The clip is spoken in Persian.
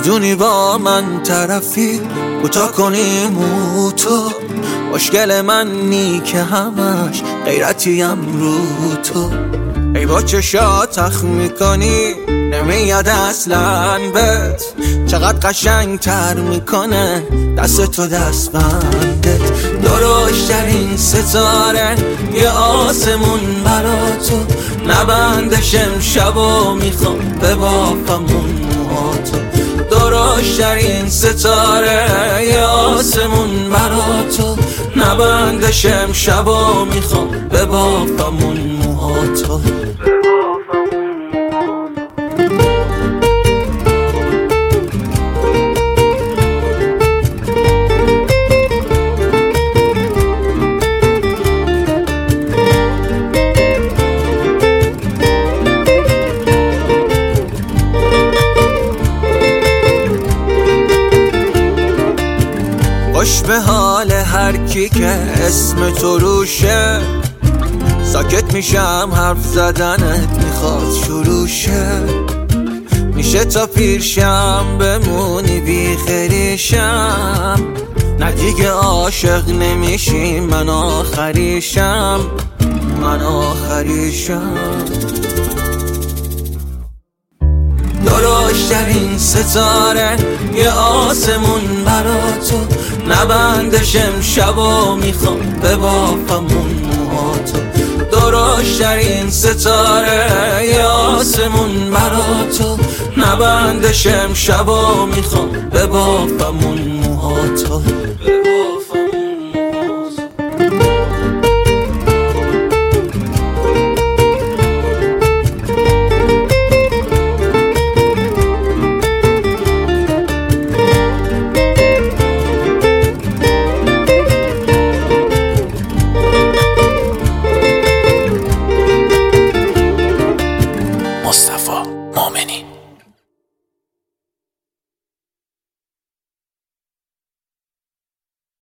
میدونی با من طرفی کوتاه کنی تو مشکل من نی که همش غیرتیم رو تو. ای با چشات تخ میکنی نمیاد اصلا بهت، چقدر قشنگ تر میکنه دست تو دست بندت. درشترین ستاره یه آسمون برا تو، نبندش امشب و میخوام ببافمون موها تو. درشترین ستاره یه آسمون برا تو، نبندش امشب و میخوام ببافمون موها تو. خوش به حال هر کی که اسم تو روشه، ساکت میشم حرف زدنت میخواد شروع شه. میشه تا پیرشم بمونی بی خریشم، نه دیگه عاشق نمیشی من آخریشم، من آخریشم. درشترین ستاره یه آسمون برا تو، نبندش امشب و میخوام ببافمون موها تو. درشترین ستاره یه آسمون برا تو، نبندش امشب و میخوام ببافمون موها تو. مصطفی مؤمنی.